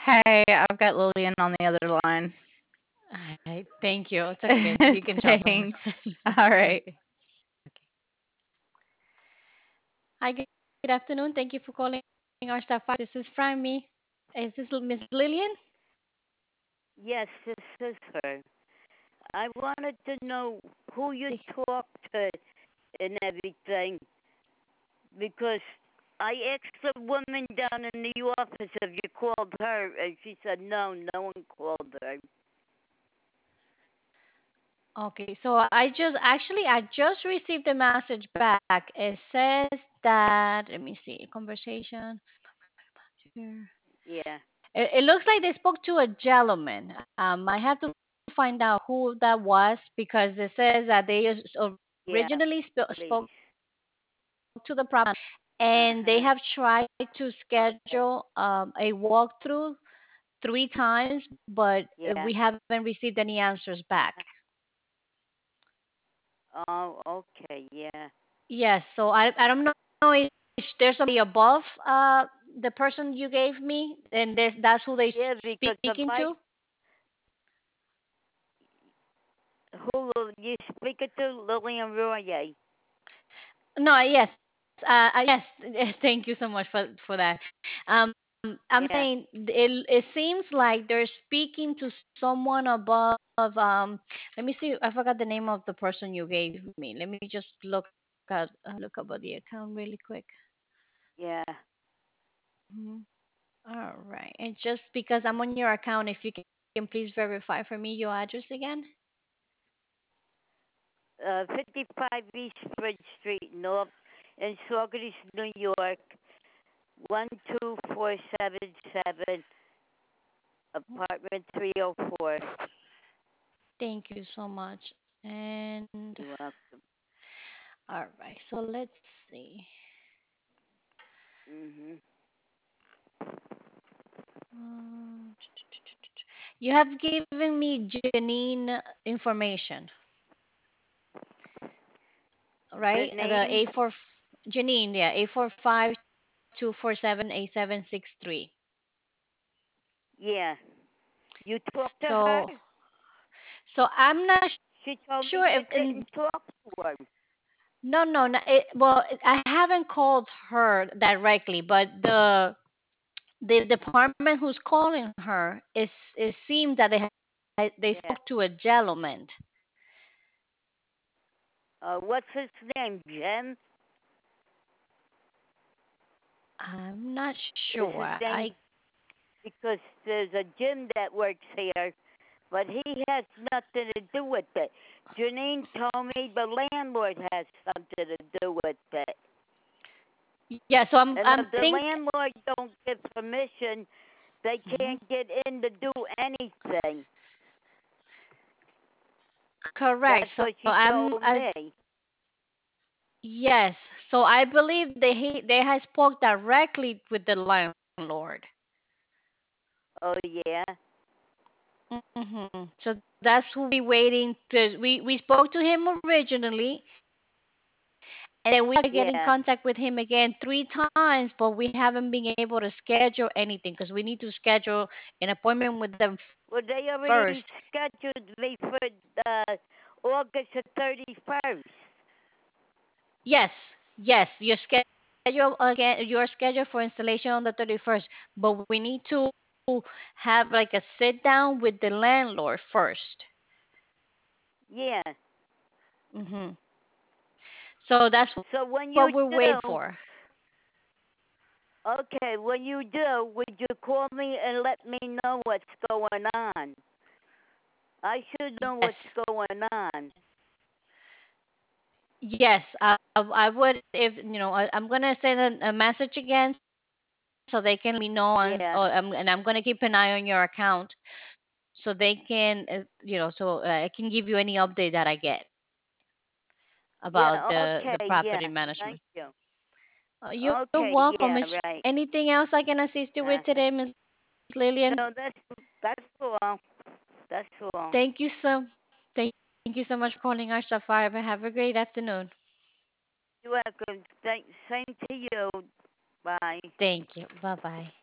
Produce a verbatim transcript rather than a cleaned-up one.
Hey, I've got Lillian on the other line. All right, thank you. It's okay. You can talk on. Thanks. All right. Okay. Okay. Hi, good good afternoon. Thank you for calling our staff. This is Frammy. Is this Miss Lillian? Yes, this is her. I wanted to know who you Th- talked to and everything because I asked a woman down in the office if you called her, and she said no, no one called her. Okay, so I just actually I just received a message back. It says that let me see conversation. Yeah, It, it looks like they spoke to a gentleman. Um, I have to find out who that was because it says that they s- yeah, originally sp- please. spoke to the property Uh and they huh. have tried to Okay. schedule um, a walkthrough three times, but uh, Yeah. we haven't received any answers back. Oh, okay. Yeah. Yes, so I I don't know if there's somebody above uh the person you gave me, and there's, that's who they Yeah, because if speaking I to. who you speak it to Lillian Royer. No, yes, uh, uh, yes. Thank you so much for for that. Um, I'm Yeah. saying it. It seems like they're speaking to someone above. Um, let me see. I forgot the name of the person you gave me. Let me just look at uh, look about the account really quick. Yeah. Mhm. All right. And just because I'm on your account, if you can please verify for me your address again. Uh, fifty-five East Bridge Street, North, in Saugerties, New York, one two four seven seven, apartment three oh four. Thank you so much. And You're welcome. all right. So let's see. Mhm. Um, You have given me Janine information, right? The Janine? A four Janine, yeah, A four five two four seven A seven six three. Yeah. You talked to her? So, so I'm not She told me sure you if didn't in, talk to her. no, no, no it, well, I haven't called her directly, but the the department who's calling her, is it seems that they ha- they Yeah. spoke to a gentleman. Uh, what's his name? Jen? I'm not Is sure. his I name? Because there's a Jim that works here, but he has nothing to do with it. Janine told me the landlord has something to do with it. yeah. So I'm And I'm if the think landlord don't give permission, they Mhm. can't get in to do anything. Correct. That's So what she I'm told I me. yes. So I believe they he- they had spoke directly with the landlord. Oh yeah, Hmm. So that's who we waiting to. We we spoke to him originally, and then we tried to get in yeah. contact with him again three times, but we haven't been able to schedule anything because we need to schedule an appointment with them Well, they first. already scheduled me for uh, August the thirty-first. Yes, yes, your schedule again. Your schedule for installation on the thirty-first, but we need to have like a sit down with the landlord first. Yeah. Hmm. So that's So when you what we're waiting do, for. okay, when you do, would you call me and let me know what's going on? I should know Yes, what's going on. yes. I, I would if you know. I, I'm gonna send a, a message again so they can let me know on. Yeah. Or, um, and I'm gonna keep an eye on your account so they can, uh, you know, so uh, I can give you any update that I get about Yeah, the the okay, yeah. property Thank management. you. Uh, you're Okay, welcome. yeah, Is right. anything else I can assist you with Uh-huh. today, Miss Lillian? No, that's that's all. That's all. Thank you so thank you so much for calling our Sapphire. Have a great afternoon. You're welcome. Thank, same to you. Bye. Thank you. Bye bye.